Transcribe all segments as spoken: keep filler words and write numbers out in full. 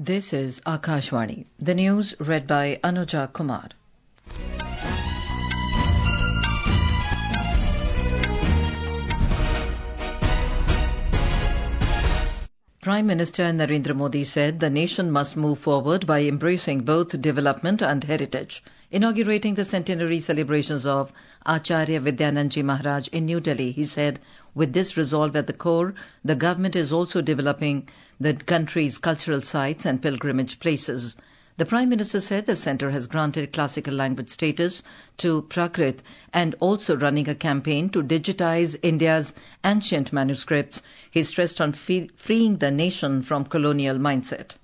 This is Akashvani. The news read by Anuja Kumar. Prime Minister Narendra Modi said the nation must move forward by embracing both development and heritage. Inaugurating the centenary celebrations of Acharya Vidyanand Ji Maharaj in New Delhi, he said, with this resolve at the core, the government is also developing the country's cultural sites and pilgrimage places. The Prime Minister said the centre has granted classical language status to Prakrit and also running a campaign to digitize India's ancient manuscripts. He stressed on free- freeing the nation from colonial mindset.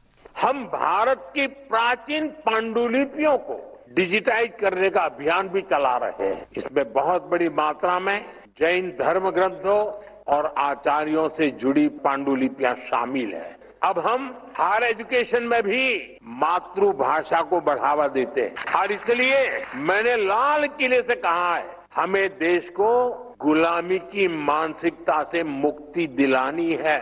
हम भारत की प्राचीन पांडुलिपियों को digitise करने का अभियान भी चला रहे हैं। इसमें बहुत बड़ी मात्रा में जैन धर्म ग्रंथों और आचार्यों से जुड़ी पांडुलिपियां शामिल हैं। अब हम हायर एजुकेशन में भी मातृभाषा को बढ़ावा देते हैं और इसलिए मैंने लाल किले से कहा है, हमें देश को गुलामी की मानसिकता से मुक्ति दिलानी है।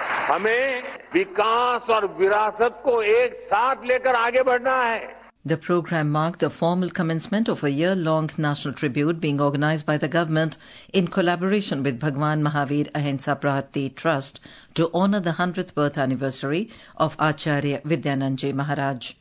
हमें विकास और विरासत को एक साथ लेकर आगे बढ़ना है। The program marked the formal commencement of a year-long national tribute being organized by the government in collaboration with Bhagwan Mahavir Ahimsa Prahati Trust to honor the one hundredth birth anniversary of Acharya Vidyanand Ji Maharaj.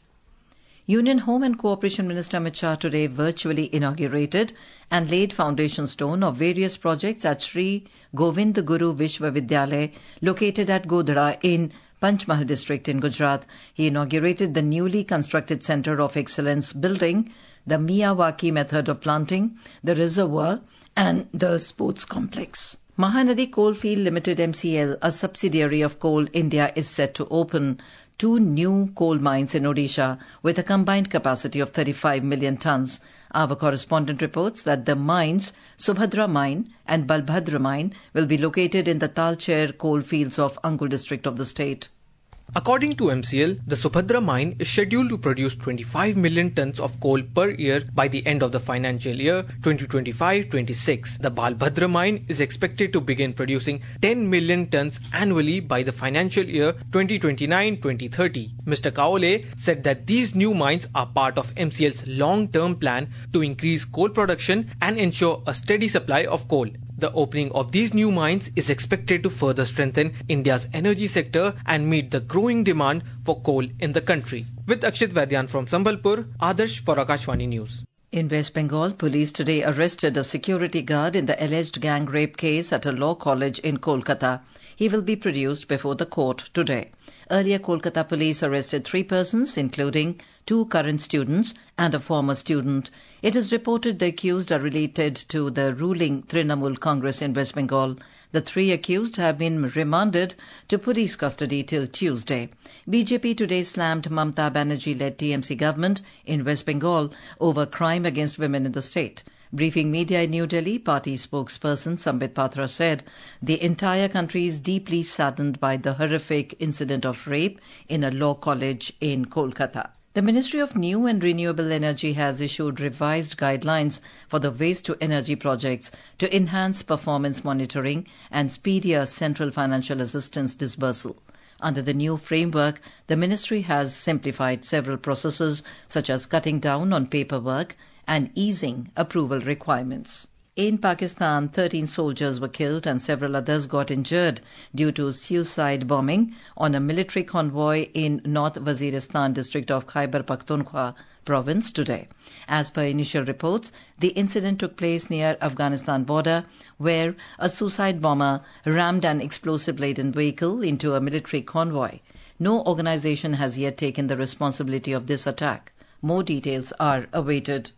Union Home and Cooperation Minister Amit Shah today virtually inaugurated and laid foundation stone of various projects at Sri Govind Guru Vishwa Vidyalaya located at Godhra in Panchmahal district in Gujarat. He inaugurated the newly constructed Centre of Excellence building, the Miyawaki method of planting, the reservoir and the sports complex. Mahanadi Coalfield Limited M C L, a subsidiary of Coal India, is set to open two new coal mines in Odisha with a combined capacity of thirty-five million tons. Our correspondent reports that the mines, Subhadra Mine and Balbhadra Mine, will be located in the Talcher coal fields of Angul district of the state. According to M C L, the Subhadra mine is scheduled to produce twenty-five million tons of coal per year by the end of the financial year twenty twenty-five twenty-six. The Balbhadra mine is expected to begin producing ten million tons annually by the financial year twenty twenty-nine twenty thirty. Mister Kaole said that these new mines are part of M C L's long-term plan to increase coal production and ensure a steady supply of coal. The opening of these new mines is expected to further strengthen India's energy sector and meet the growing demand for coal in the country. With Akshit Vaidyan from Sambalpur, Adarsh for Akashvani News. In West Bengal, police today arrested a security guard in the alleged gang rape case at a law college in Kolkata. He will be produced before the court today. Earlier, Kolkata police arrested three persons, including two current students and a former student. It is reported the accused are related to the ruling Trinamool Congress in West Bengal. The three accused have been remanded to police custody till Tuesday. B J P today slammed Mamata Banerjee-led T M C government in West Bengal over crime against women in the state. Briefing media in New Delhi, party spokesperson Sambit Patra said the entire country is deeply saddened by the horrific incident of rape in a law college in Kolkata. The Ministry of New and Renewable Energy has issued revised guidelines for the waste-to-energy projects to enhance performance monitoring and speedier central financial assistance disbursal. Under the new framework, the ministry has simplified several processes such as cutting down on paperwork and easing approval requirements. In Pakistan, thirteen soldiers were killed and several others got injured due to suicide bombing on a military convoy in North Waziristan district of Khyber Pakhtunkhwa province today. As per initial reports, the incident took place near Afghanistan border where a suicide bomber rammed an explosive-laden vehicle into a military convoy. No organization has yet taken the responsibility of this attack. More details are awaited.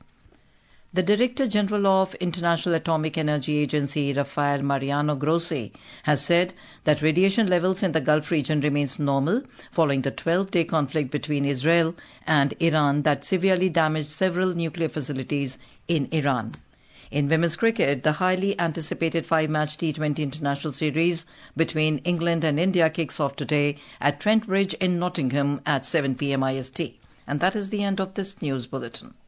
The Director General of International Atomic Energy Agency, Rafael Mariano Grossi, has said that radiation levels in the Gulf region remains normal following the twelve-day conflict between Israel and Iran that severely damaged several nuclear facilities in Iran. In women's cricket, the highly anticipated five-match T twenty international series between England and India kicks off today at Trent Bridge in Nottingham at seven p m I S T. And that is the end of this news bulletin.